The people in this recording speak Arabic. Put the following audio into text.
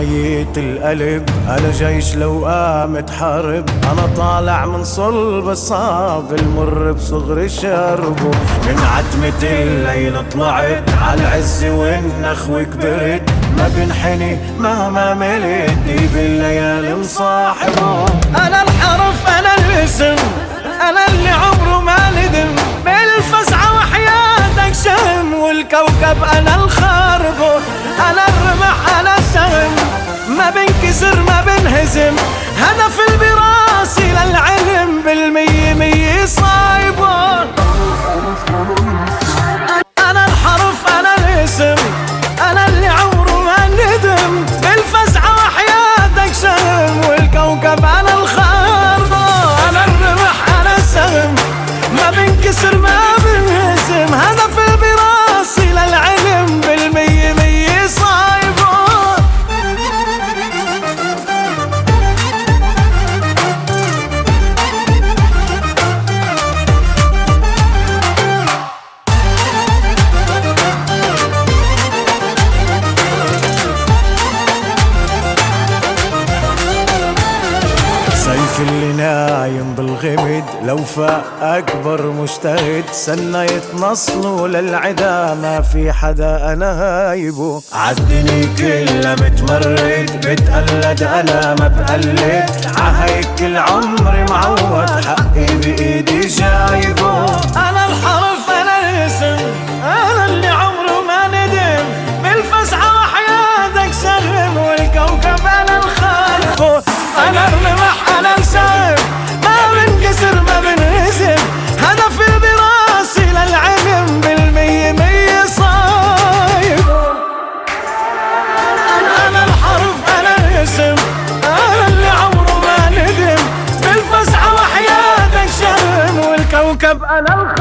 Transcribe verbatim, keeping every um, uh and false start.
ميت القلب، أنا جيش لو قامت حرب. أنا طالع من صلب الصعب المر بصغر شربه. من عتمة الليل طلعت عالعز والنخوة كبرت. ما بنحني مهما ملت ديب الليالي مصاحبه. أنا الحرف أنا الاسم، أنا اللي عمره ما ندم. بالفزعة وحياتك شهم والكوكب أنا الخاربه. أنا الرمح أنا السهم، ما بنكسر ما بنهزم. هدف البراسي للعلم بالمية مية صايبه. أنا الحرف أنا الاسم، أنا اللي عمره ما ندم. بالفزعة وحياتك شهم والكوكب أنا الخاربه. أنا الرمح أنا السهم، ما بنكسر ما بنهزم. هدف البراسي للعلم بالمية مية صايبه. سيف اللي نايم بالغمد لو فاق أكبر مجتهد. سنة يتنصلوا للعدا ما في حدا أنا هايبه. عالدنيا كلها متمرد بتقلد أنا ما بقلد. عهيك العمر معود حقي بإيدي جايبه. أنا الحرف أنا الاسم، أنا اللي عمره ما ندم. بالفزعة وحياتك سلم والكوكب أنا الخالق. أنا الرمح أنا السهم، ما بنكسر ما بنهزم. هدف البراسي للعلم بالمية مية صايب. أنا الحرف أنا الاسم، أنا اللي عمره ما ندم. بالفزعة وحياتك شهم والكوكب أنا الخالق.